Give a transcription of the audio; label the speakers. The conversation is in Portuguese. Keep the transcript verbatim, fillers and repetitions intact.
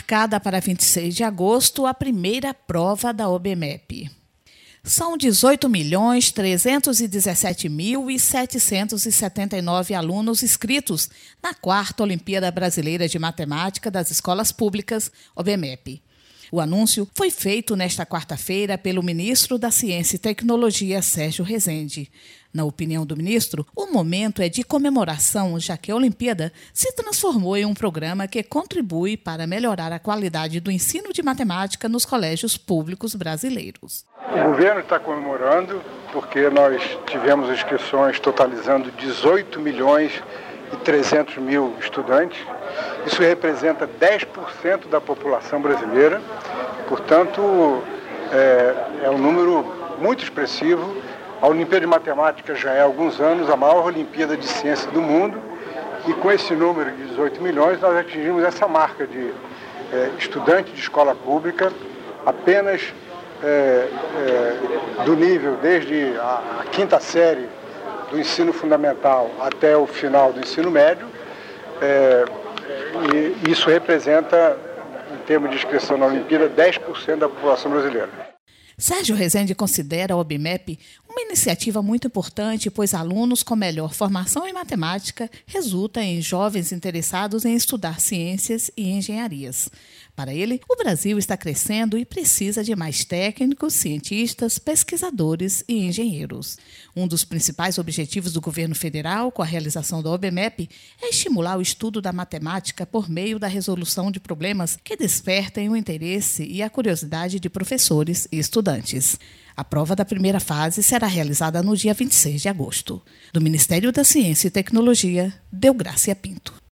Speaker 1: marcada para vinte e seis de agosto a primeira prova da OBMEP. São dezoito milhões trezentos e dezessete mil setecentos e setenta e nove alunos inscritos na quarta Olimpíada Brasileira de Matemática das Escolas Públicas, OBMEP. O anúncio foi feito nesta quarta-feira pelo ministro da Ciência e Tecnologia, Sérgio Rezende. Na opinião do ministro, o momento é de comemoração, já que a Olimpíada se transformou em um programa que contribui para melhorar a qualidade do ensino de matemática nos colégios públicos brasileiros.
Speaker 2: O governo está comemorando porque nós tivemos inscrições totalizando dezoito milhões e trezentos mil estudantes. Isso representa dez por cento da população brasileira, portanto, é, é um número muito expressivo. A Olimpíada de Matemática já é há alguns anos a maior Olimpíada de Ciência do mundo e com esse número de dezoito milhões nós atingimos essa marca de é, estudante de escola pública apenas é, é, do nível desde a, a quinta série do ensino fundamental até o final do ensino médio. É, e isso representa, em termos de inscrição na Olimpíada, dez por cento da população brasileira.
Speaker 1: Sérgio Rezende considera a OBMEP uma iniciativa muito importante, pois alunos com melhor formação em matemática resulta em jovens interessados em estudar ciências e engenharias. Para ele, o Brasil está crescendo e precisa de mais técnicos, cientistas, pesquisadores e engenheiros. Um dos principais objetivos do governo federal com a realização da OBMEP é estimular o estudo da matemática por meio da resolução de problemas que despertem o interesse e a curiosidade de professores e estudantes. A prova da primeira fase será realizada no dia vinte e seis de agosto. Do Ministério da Ciência e Tecnologia, Deográcia Pinto.